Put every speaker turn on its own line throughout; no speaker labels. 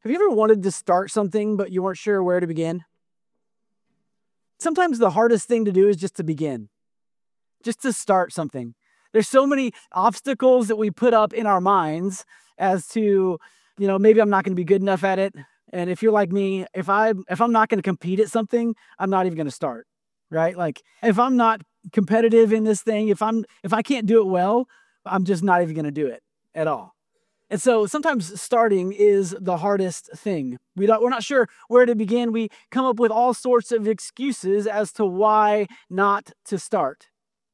Have you ever wanted to start something, but you weren't sure where to begin? Sometimes the hardest thing to do is just to begin, just to start something. There's so many obstacles that we put up in our minds as to, maybe I'm not going to be good enough at it. And if you're like me, if I'm not going to compete at something, I'm not even going to start, right? Like if I'm not competitive in this thing, if I can't do it well, I'm just not even going to do it at all. And so sometimes starting is the hardest thing. We're not sure where to begin. We come up with all sorts of excuses as to why not to start.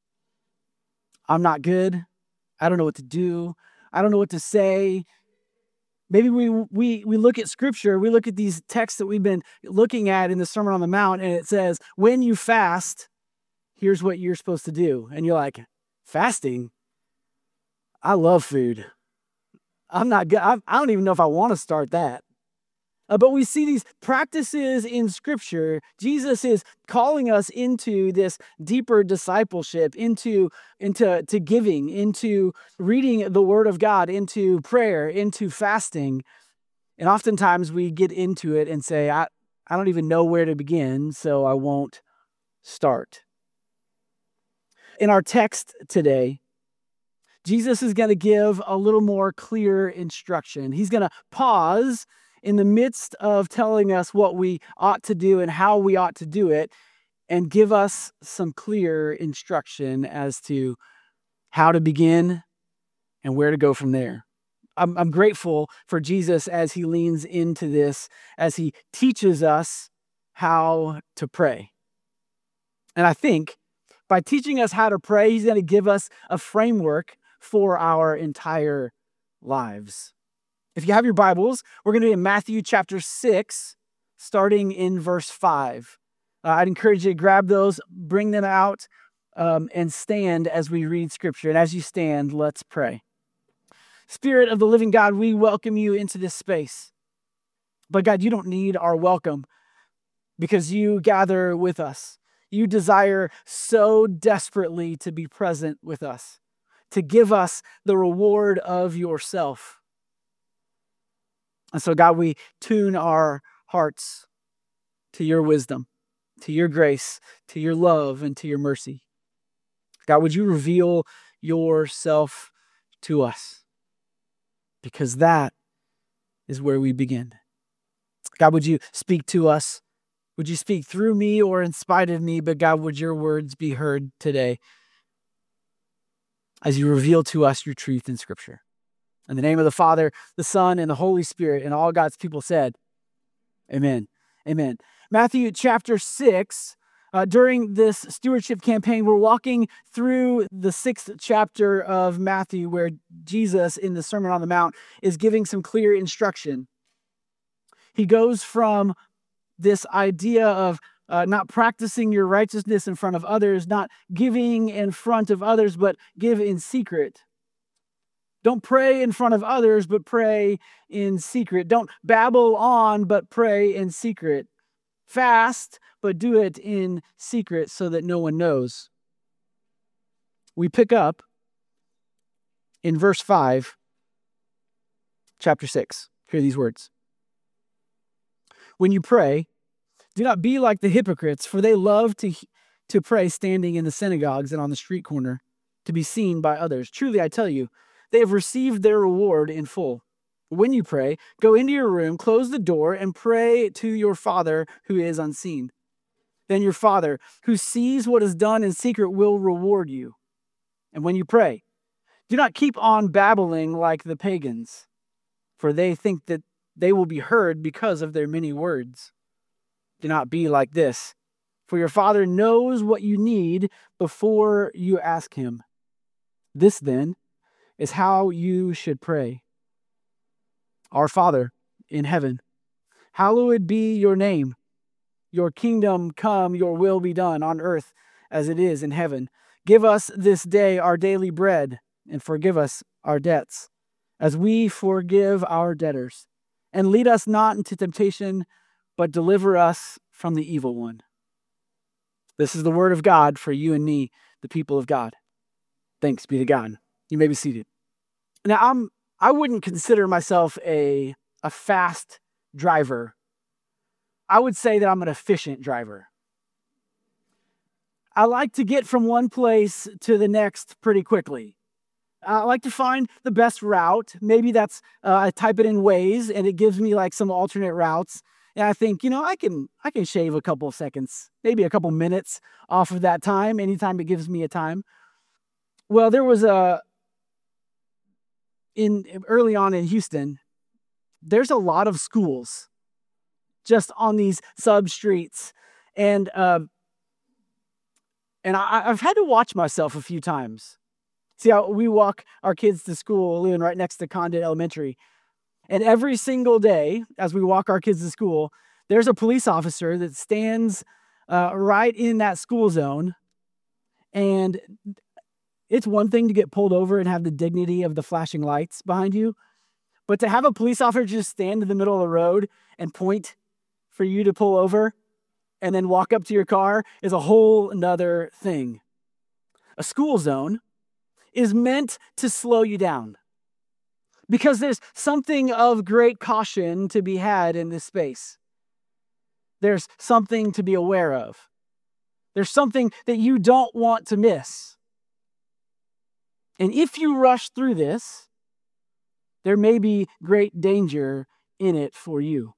I'm not good. I don't know what to do. I don't know what to say. Maybe we look at scripture, we look at these texts that we've been looking at in the Sermon on the Mount, and it says, when you fast, here's what you're supposed to do. And you're like, fasting? I love food. I'm not good. I don't even know if I want to start that. But we see these practices in Scripture. Jesus is calling us into this deeper discipleship, into giving, into reading the Word of God, into prayer, into fasting. And oftentimes we get into it and say, I don't even know where to begin, so I won't start. In our text today, Jesus is going to give a little more clear instruction. He's going to pause in the midst of telling us what we ought to do and how we ought to do it, and give us some clear instruction as to how to begin and where to go from there. I'm grateful for Jesus as he leans into this, as he teaches us how to pray. And I think by teaching us how to pray, he's going to give us a framework for our entire lives. If you have your Bibles, we're going to be in Matthew chapter 6, starting in verse 5. I'd encourage you to grab those, bring them out, and stand as we read Scripture. And as you stand, let's pray. Spirit of the living God, we welcome you into this space. But God, you don't need our welcome because you gather with us. You desire so desperately to be present with us, to give us the reward of yourself. And so, God, we tune our hearts to your wisdom, to your grace, to your love, and to your mercy. God, would you reveal yourself to us? Because that is where we begin. God, would you speak to us? Would you speak through me or in spite of me? But God, would your words be heard today as you reveal to us your truth in Scripture? In the name of the Father, the Son, and the Holy Spirit, and all God's people said, amen. Amen. Matthew chapter 6, during this stewardship campaign, we're walking through the 6th chapter of Matthew, where Jesus, in the Sermon on the Mount, is giving some clear instruction. He goes from this idea of not practicing your righteousness in front of others, not giving in front of others, but give in secret. Don't pray in front of others, but pray in secret. Don't babble on, but pray in secret. Fast, but do it in secret so that no one knows. We pick up in verse 5, chapter 6. Hear these words. When you pray, do not be like the hypocrites, for they love to pray standing in the synagogues and on the street corner, to be seen by others. Truly, I tell you, they have received their reward in full. When you pray, go into your room, close the door, and pray to your Father who is unseen. Then your Father, who sees what is done in secret, will reward you. And when you pray, do not keep on babbling like the pagans, for they think that they will be heard because of their many words. Do not be like this, for your Father knows what you need before you ask him. This, then, is how you should pray. Our Father in heaven, hallowed be your name. Your kingdom come, your will be done on earth as it is in heaven. Give us this day our daily bread, and forgive us our debts, as we forgive our debtors. And lead us not into temptation, but deliver us from the evil one. This is the word of God for you and me, the people of God. Thanks be to God. You may be seated. Now, I wouldn't consider myself a fast driver. I would say that I'm an efficient driver. I like to get from one place to the next pretty quickly. I like to find the best route. Maybe that's I type it in Waze and it gives me like some alternate routes. And I think, I can shave a couple of seconds, maybe a couple minutes off of that time anytime it gives me a time. Well, there was in early on in Houston, there's a lot of schools just on these sub streets, and I've had to watch myself a few times. See how we walk our kids to school, living right next to Condon Elementary. And every single day, as we walk our kids to school, there's a police officer that stands right in that school zone. And it's one thing to get pulled over and have the dignity of the flashing lights behind you. But to have a police officer just stand in the middle of the road and point for you to pull over and then walk up to your car is a whole nother thing. A school zone is meant to slow you down because there's something of great caution to be had in this space. There's something to be aware of. There's something that you don't want to miss. And if you rush through this, there may be great danger in it for you.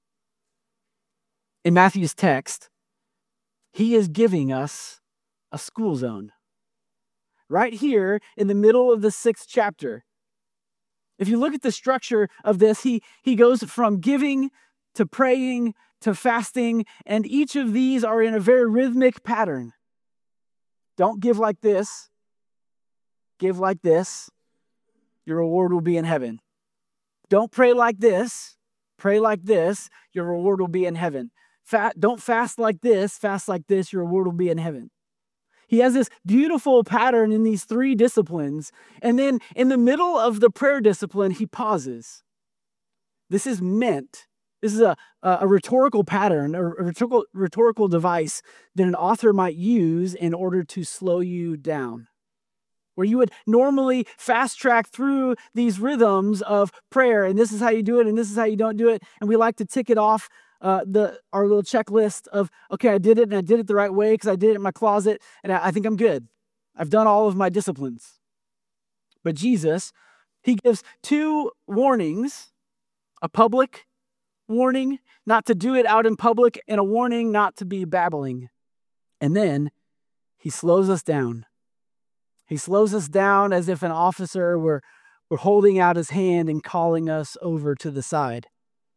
In Matthew's text, he is giving us a school zone. Right here in the middle of the 6th chapter. If you look at the structure of this, he goes from giving to praying to fasting, and each of these are in a very rhythmic pattern. Don't give like this. Give like this. Your reward will be in heaven. Don't pray like this. Pray like this. Your reward will be in heaven. Don't fast like this. Fast like this. Your reward will be in heaven. He has this beautiful pattern in these 3 disciplines. And then in the middle of the prayer discipline, he pauses. This is a rhetorical pattern, a rhetorical device that an author might use in order to slow you down. Where you would normally fast track through these rhythms of prayer, and this is how you do it, and this is how you don't do it. And we like to tick it off our little checklist of, okay, I did it, and I did it the right way because I did it in my closet, and I think I'm good. I've done all of my disciplines. But Jesus, he gives 2 warnings, a public warning not to do it out in public, and a warning not to be babbling. And then he slows us down. He slows us down as if an officer were holding out his hand and calling us over to the side.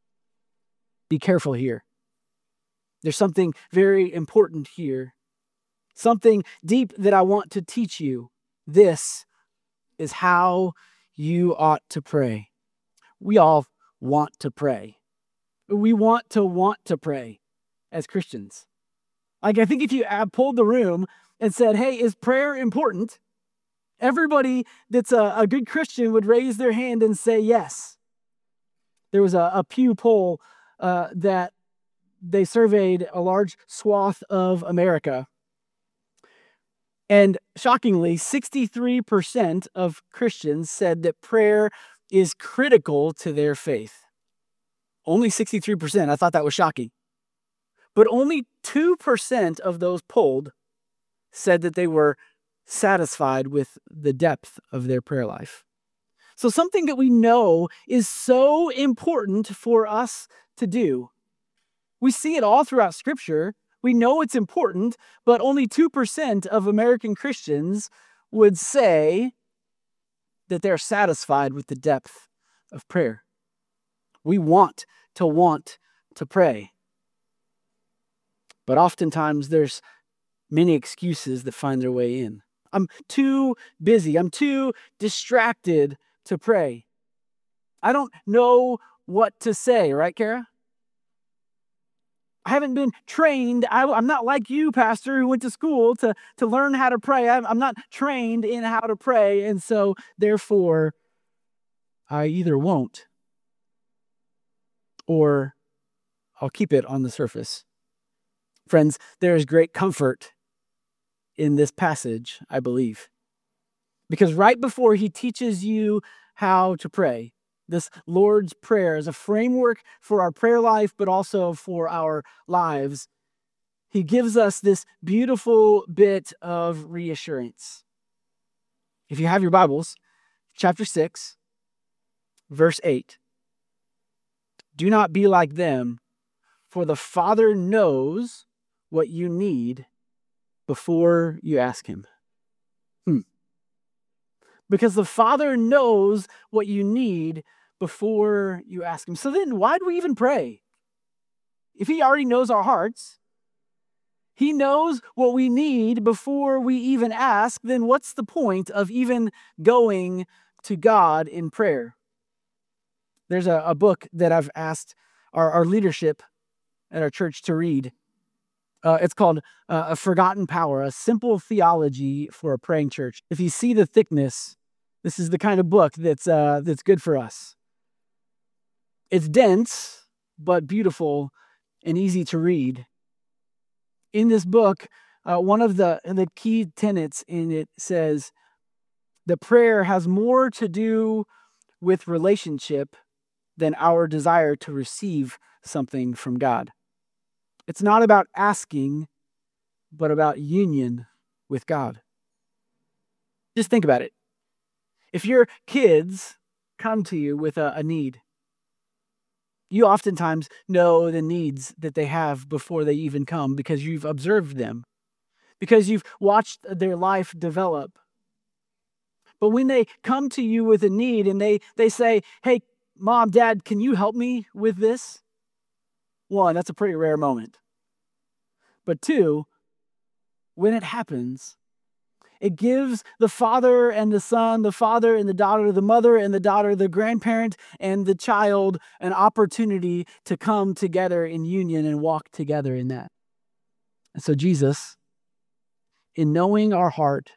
Be careful here. There's something very important here. Something deep that I want to teach you. This is how you ought to pray. We all want to pray. We want to pray as Christians. Like, I think if you pulled the room and said, hey, is prayer important? Everybody that's a good Christian would raise their hand and say yes. There was a Pew poll that they surveyed a large swath of America. And shockingly, 63% of Christians said that prayer is critical to their faith. Only 63%. I thought that was shocking. But only 2% of those polled said that they were satisfied with the depth of their prayer life. So something that we know is so important for us to do. We see it all throughout Scripture. We know it's important, but only 2% of American Christians would say that they're satisfied with the depth of prayer. We want to pray. But oftentimes there's many excuses that find their way in. I'm too busy. I'm too distracted to pray. I don't know what to say, right, Kara? I haven't been trained. I'm not like you, Pastor, who went to school to learn how to pray. I'm not trained in how to pray, and so therefore I either won't or I'll keep it on the surface. Friends, there is great comfort in this passage, I believe. Because right before he teaches you how to pray, this Lord's Prayer as a framework for our prayer life, but also for our lives, he gives us this beautiful bit of reassurance. If you have your Bibles, chapter 6, verse 8. Do not be like them, for the Father knows what you need before you ask him. Because the Father knows what you need before you ask him. So then why do we even pray? If he already knows our hearts, he knows what we need before we even ask, then what's the point of even going to God in prayer? There's a book that I've asked our leadership at our church to read. It's called A Forgotten Power, A Simple Theology for a Praying Church. If you see the thickness, this is the kind of book that's good for us. It's dense, but beautiful and easy to read. In this book, one of the key tenets in it says that prayer has more to do with relationship than our desire to receive something from God. It's not about asking, but about union with God. Just think about it. If your kids come to you with a need, you oftentimes know the needs that they have before they even come because you've observed them, because you've watched their life develop. But when they come to you with a need and they say, hey, Mom, Dad, can you help me with this? One, that's a pretty rare moment. But two, when it happens, it gives the father and the son, the father and the daughter, the mother and the daughter, the grandparent and the child an opportunity to come together in union and walk together in that. And so Jesus, in knowing our heart,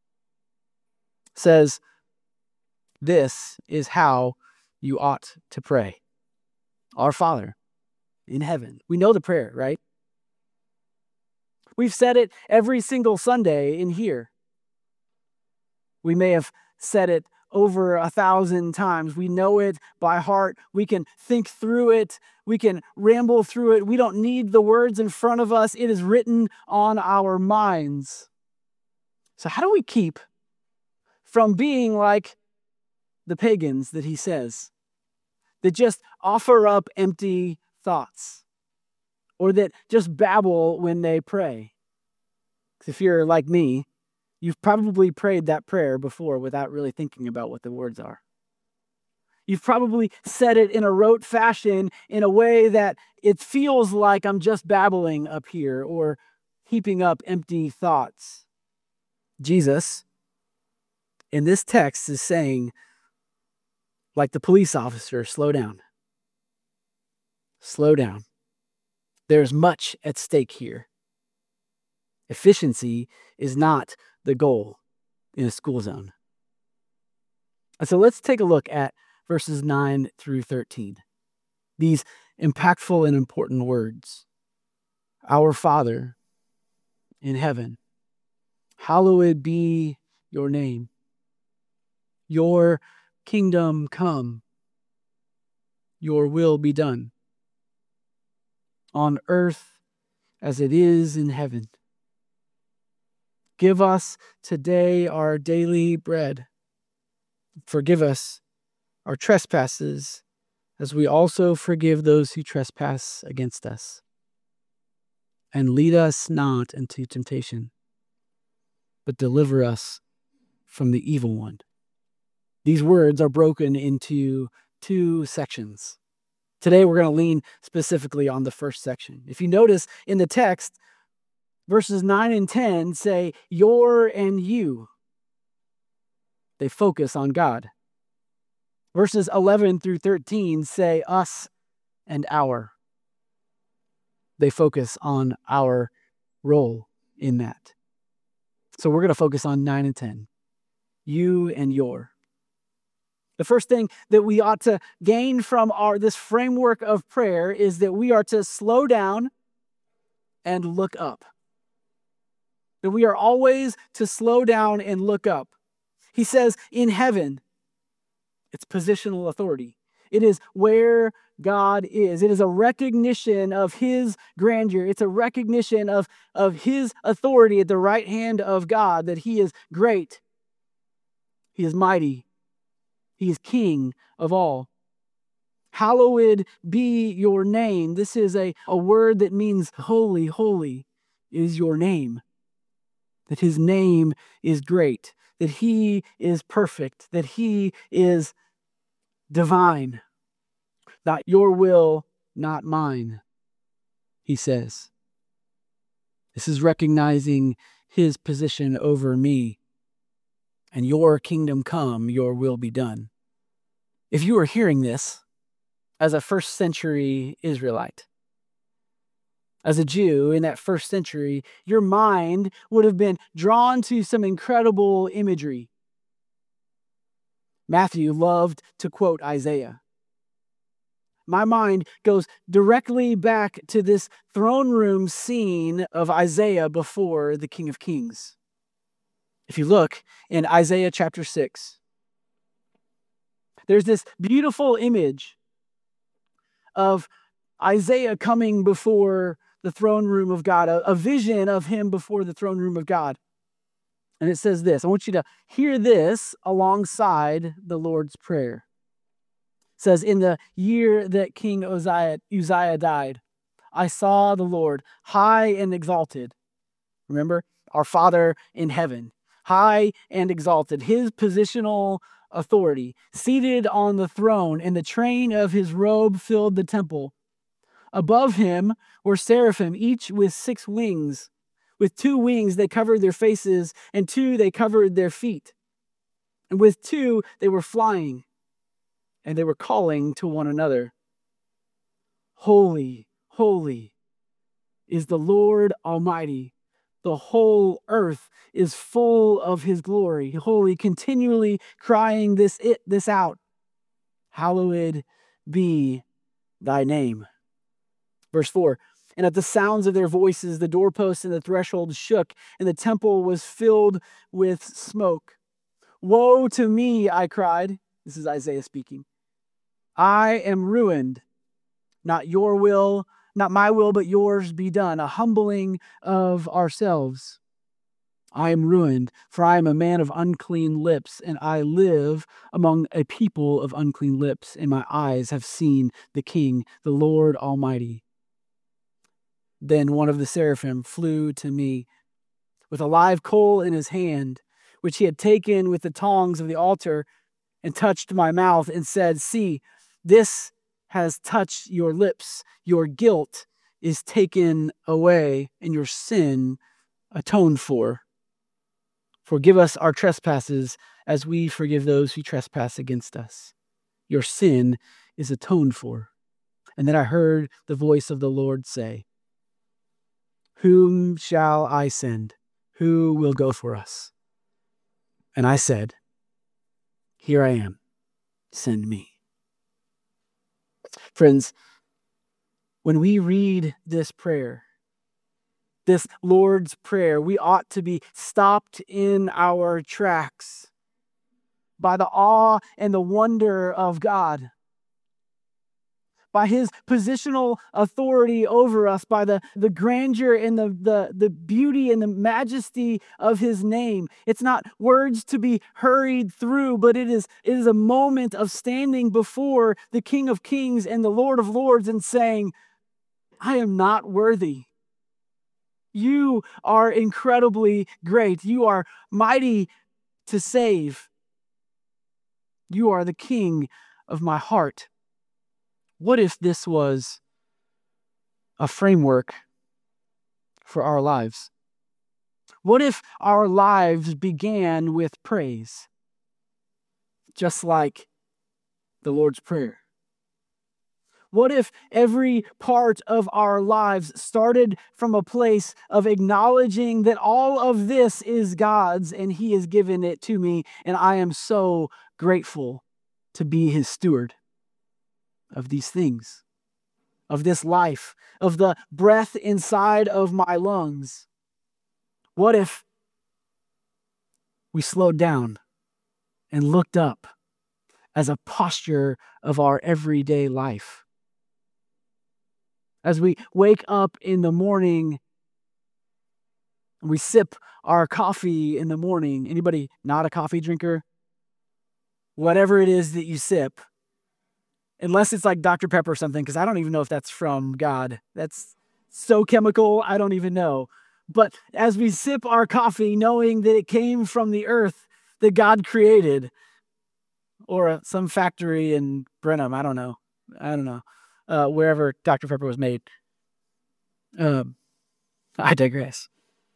says, this is how you ought to pray. Our Father in heaven. We know the prayer, right? We've said it every single Sunday in here. We may have said it over 1,000 times. We know it by heart. We can think through it. We can ramble through it. We don't need the words in front of us. It is written on our minds. So how do we keep from being like the pagans that he says, that just offer up empty thoughts, or that just babble when they pray? If you're like me, you've probably prayed that prayer before without really thinking about what the words are. You've probably said it in a rote fashion in a way that it feels like I'm just babbling up here or heaping up empty thoughts. Jesus, in this text, is saying, like the police officer, slow down. Slow down. There's much at stake here. Efficiency is not the goal in a school zone. And so let's take a look at verses 9 through 13. These impactful and important words. Our Father in heaven, hallowed be your name. Your kingdom come. Your will be done. On earth as it is in heaven. Give us today our daily bread. Forgive us our trespasses, as we also forgive those who trespass against us. And lead us not into temptation, but deliver us from the evil one. These words are broken into two sections. Today we're going to lean specifically on the first section. If you notice in the text, verses 9 and 10 say, your and you. They focus on God. Verses 11 through 13 say us and our. They focus on our role in that. So we're going to focus on 9 and 10. You and your. The first thing that we ought to gain from this framework of prayer is that we are to slow down and look up. That we are always to slow down and look up. He says in heaven, it's positional authority. It is where God is. It is a recognition of his grandeur. It's a recognition of his authority at the right hand of God, that he is great, he is mighty, he is king of all. Hallowed be your name. This is a word that means holy. Holy is your name. That his name is great, that he is perfect, that he is divine. Not your will, not mine, he says. This is recognizing his position over me. And your kingdom come, your will be done. If you are hearing this as a first century Israelite, as a Jew in that first century, your mind would have been drawn to some incredible imagery. Matthew loved to quote Isaiah. My mind goes directly back to this throne room scene of Isaiah before the King of Kings. If you look in Isaiah chapter 6, there's this beautiful image of Isaiah coming before the throne room of God, a vision of him before the throne room of God. And it says this. I want you to hear this alongside the Lord's Prayer. It says, in the year that King Uzziah died, I saw the Lord high and exalted. Remember, our Father in heaven, high and exalted, his positional authority, seated on the throne, and the train of his robe filled the temple. Above him were seraphim, each with 6 wings. With 2 wings they covered their faces, and 2 they covered their feet. And with 2 they were flying, and they were calling to one another, Holy, holy is the Lord Almighty. The whole earth is full of his glory. Holy, continually crying this out. Hallowed be thy name. Verse 4, and at the sounds of their voices, the doorposts and the threshold shook, and the temple was filled with smoke. Woe to me, I cried. This is Isaiah speaking. I am ruined. Not your will, not my will, but yours be done. A humbling of ourselves. I am ruined, for I am a man of unclean lips, and I live among a people of unclean lips, and my eyes have seen the King, the Lord Almighty. Then one of the seraphim flew to me with a live coal in his hand, which he had taken with the tongs of the altar, and touched my mouth and said, See, this has touched your lips. Your guilt is taken away, and your sin atoned for. Forgive us our trespasses as we forgive those who trespass against us. Your sin is atoned for. And then I heard the voice of the Lord say, Whom shall I send? Who will go for us? And I said, Here I am. Send me. Friends, when we read this prayer, this Lord's Prayer, we ought to be stopped in our tracks by the awe and the wonder of God, by his positional authority over us, by the grandeur and the beauty and the majesty of his name. It's not words to be hurried through, but it is a moment of standing before the King of Kings and the Lord of Lords and saying, I am not worthy. You are incredibly great. You are mighty to save. You are the King of my heart. What if this was a framework for our lives? What if our lives began with praise, just like the Lord's Prayer? What if every part of our lives started from a place of acknowledging that all of this is God's and he has given it to me, and I am so grateful to be his steward of these things, of this life, of the breath inside of my lungs? What if we slowed down and looked up as a posture of our everyday life. As we wake up in the morning, we sip our coffee in the morning. Anybody not a coffee drinker? Whatever it is that you sip, unless it's like Dr. Pepper or something, because I don't even know if that's from God. That's so chemical, I don't even know. But as we sip our coffee, knowing that it came from the earth that God created, or some factory in Brenham, I don't know, wherever Dr. Pepper was made. I digress.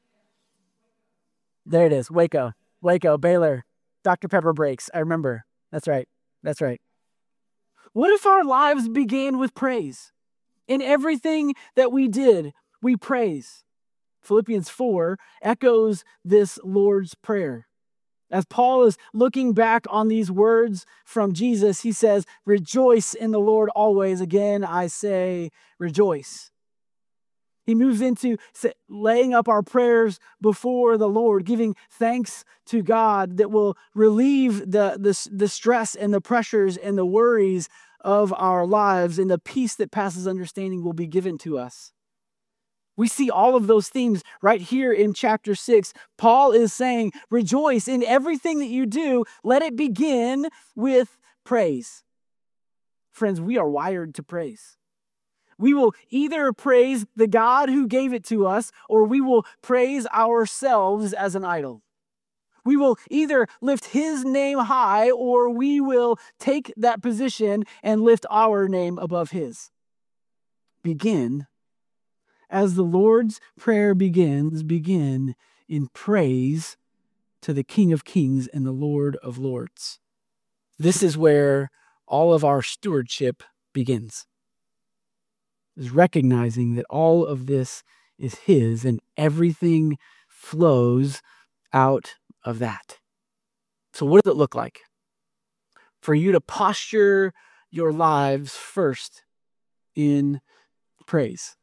There it is, Waco, Baylor, Dr. Pepper breaks. I remember. That's right. What if our lives began with praise? In everything that we did, we praise. Philippians 4 echoes this Lord's Prayer. As Paul is looking back on these words from Jesus, he says, "Rejoice in the Lord always." Again, I say, rejoice. He moves into laying up our prayers before the Lord, giving thanks to God that will relieve the stress and the pressures and the worries of our lives, and the peace that passes understanding will be given to us. We see all of those themes right here in chapter 6. Paul is saying, rejoice in everything that you do. Let it begin with praise. Friends, we are wired to praise. We will either praise the God who gave it to us, or we will praise ourselves as an idol. We will either lift his name high, or we will take that position and lift our name above his. Begin. As the Lord's Prayer begins, begin in praise to the King of Kings and the Lord of Lords. This is where all of our stewardship begins. Is recognizing that all of this is his and everything flows out of that. So what does it look like for you to posture your lives first in praise?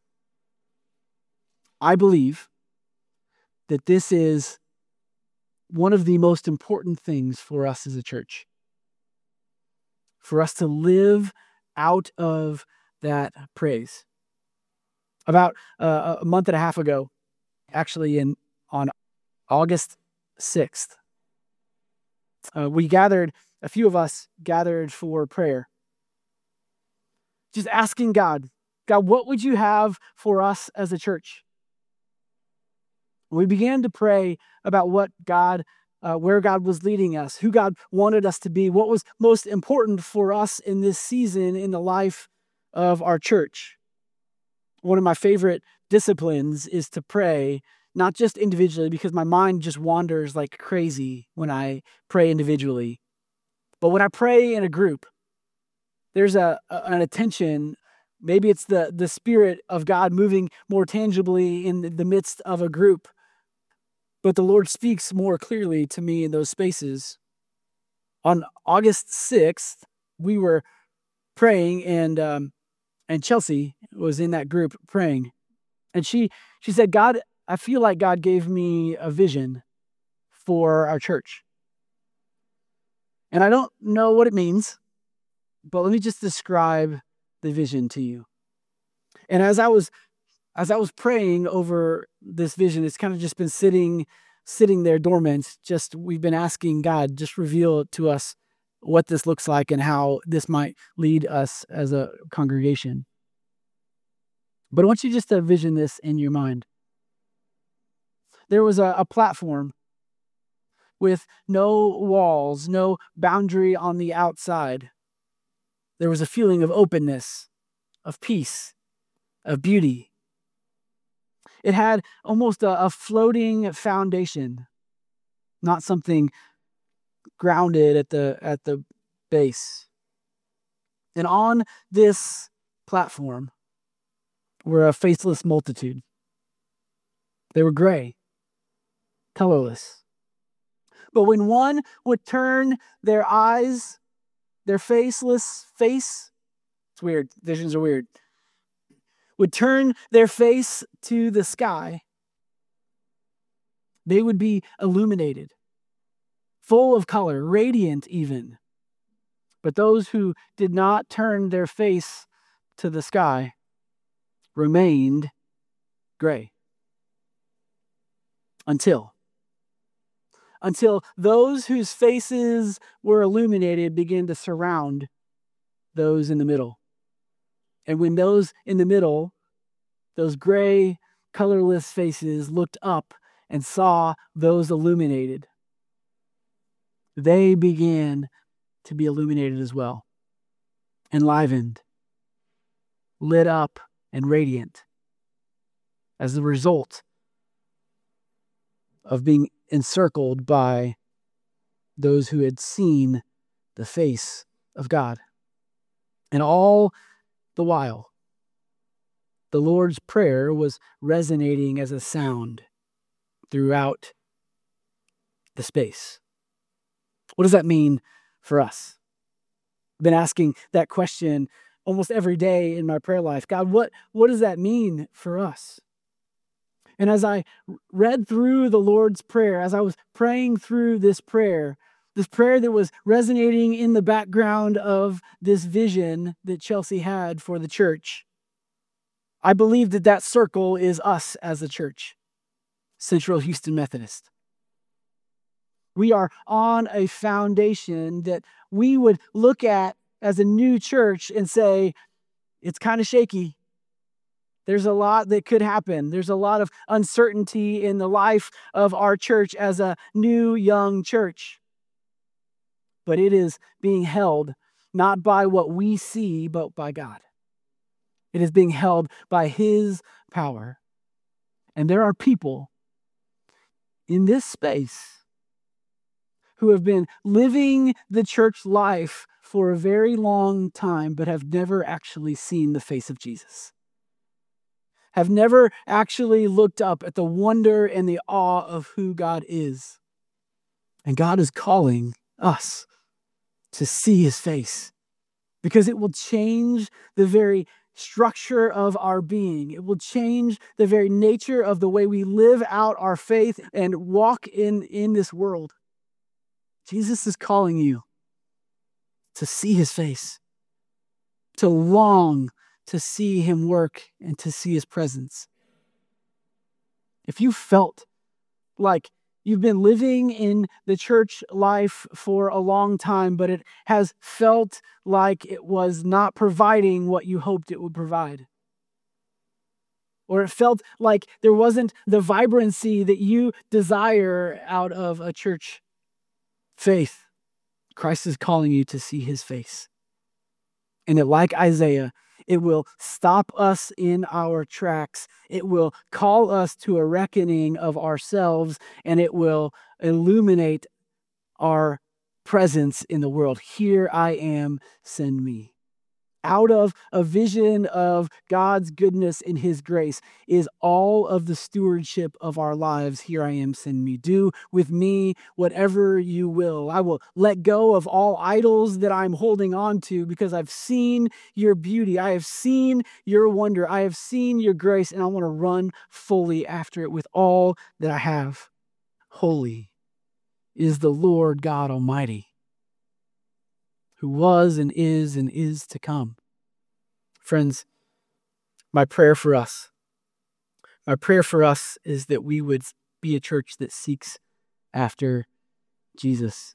I believe that this is one of the most important things for us as a church. For us to live out of that praise. About a month and a half ago, actually on August 6th, a few of us gathered for prayer. Just asking God, what would you have for us as a church? We began to pray about what God, where God was leading us, who God wanted us to be, what was most important for us in this season in the life of our church. One of my favorite disciplines is to pray, not just individually, because my mind just wanders like crazy when I pray individually. But when I pray in a group, there's an attention. Maybe it's the Spirit of God moving more tangibly in the midst of a group. But the Lord speaks more clearly to me in those spaces. On August 6th, we were praying, and Chelsea was in that group praying. And she said, God, I feel like God gave me a vision for our church. And I don't know what it means, but let me just describe the vision to you. And as I was praying over this vision, it's kind of just been sitting there dormant. Just we've been asking God, just reveal to us what this looks like and how this might lead us as a congregation. But I want you just to vision this in your mind. There was a platform with no walls, no boundary on the outside. There was a feeling of openness, of peace, of beauty. It had almost a floating foundation, not something grounded at the base. And on this platform were a faceless multitude. They were gray, colorless. But when one would turn their eyes, their faceless face, it's weird, visions are weird, would turn their face to the sky, they would be illuminated, full of color, radiant even. But those who did not turn their face to the sky remained gray until those whose faces were illuminated began to surround those in the middle. And when those in the middle, those gray, colorless faces, looked up and saw those illuminated, they began to be illuminated as well, enlivened, lit up, and radiant as a result of being encircled by those who had seen the face of God. And all the while, the Lord's Prayer was resonating as a sound throughout the space. What does that mean for us? I've been asking that question almost every day in my prayer life. God, what does that mean for us? And as I read through the Lord's Prayer, as I was praying through this prayer that was resonating in the background of this vision that Chelsea had for the church, I believe that circle is us as a church, Central Houston Methodist. We are on a foundation that we would look at as a new church and say, it's kind of shaky. There's a lot that could happen. There's a lot of uncertainty in the life of our church as a new, young church. But it is being held not by what we see, but by God. It is being held by His power. And there are people in this space who have been living the church life for a very long time, but have never actually seen the face of Jesus. Have never actually looked up at the wonder and the awe of who God is. And God is calling us to see His face, because it will change the very structure of our being. It will change the very nature of the way we live out our faith and walk in this world. Jesus is calling you to see His face, to long to see Him work and to see His presence. If you felt like you've been living in the church life for a long time, but it has felt like it was not providing what you hoped it would provide, or it felt like there wasn't the vibrancy that you desire out of a church faith, Christ is calling you to see His face. And like Isaiah, it will stop us in our tracks. It will call us to a reckoning of ourselves, and it will illuminate our presence in the world. Here I am, send me. Out of a vision of God's goodness and His grace is all of the stewardship of our lives. Here I am, send me. Do with me whatever you will. I will let go of all idols that I'm holding on to, because I've seen your beauty. I have seen your wonder. I have seen your grace, and I want to run fully after it with all that I have. Holy is the Lord God Almighty, who was and is to come. Friends, my prayer for us is that we would be a church that seeks after Jesus,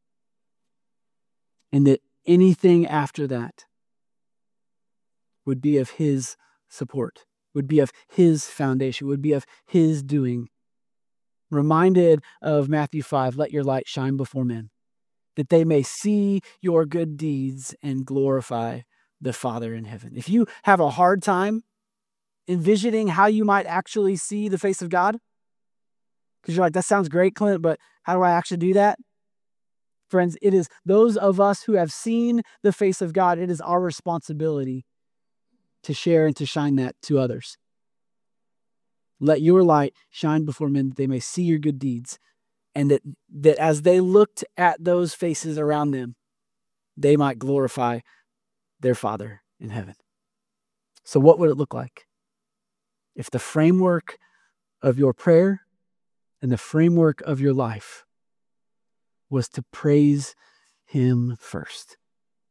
and that anything after that would be of His support, would be of His foundation, would be of His doing. Reminded of Matthew 5, let your light shine before men, that they may see your good deeds and glorify the Father in heaven. If you have a hard time envisioning how you might actually see the face of God, because you're like, that sounds great, Clint, but how do I actually do that? Friends, it is those of us who have seen the face of God, it is our responsibility to share and to shine that to others. Let your light shine before men, that they may see your good deeds, and that as they looked at those faces around them, they might glorify their Father in heaven. So what would it look like if the framework of your prayer and the framework of your life was to praise Him first?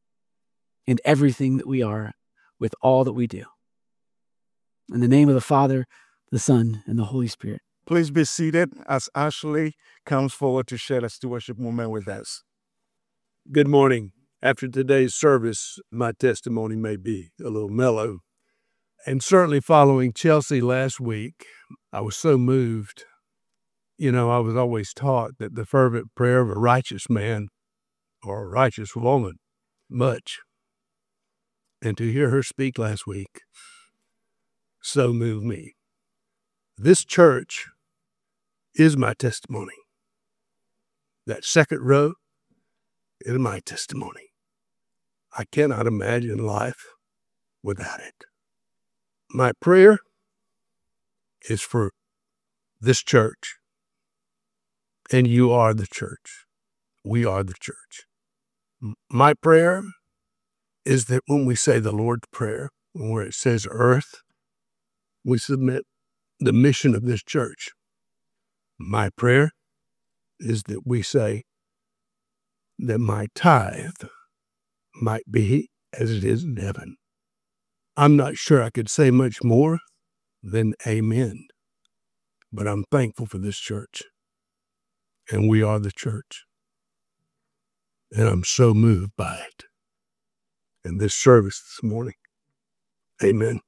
in everything that we are, with all that we do. In the name of the Father, the Son, and the Holy Spirit.
Please be seated as Ashley comes forward to share a stewardship moment with us.
Good morning. After today's service, my testimony may be a little mellow. And certainly following Chelsea last week, I was so moved. I was always taught that the fervent prayer of a righteous man or a righteous woman, much. And to hear her speak last week so moved me. This church is my testimony. That second row is my testimony. I cannot imagine life without it. My prayer is for this church, and you are the church. We are the church. My prayer is that when we say the Lord's Prayer, where it says earth, we submit the mission of this church. My prayer is that we say that my tithe might be as it is in heaven. I'm not sure I could say much more than amen, but I'm thankful for this church, and we are the church, and I'm so moved by it in this service this morning. Amen.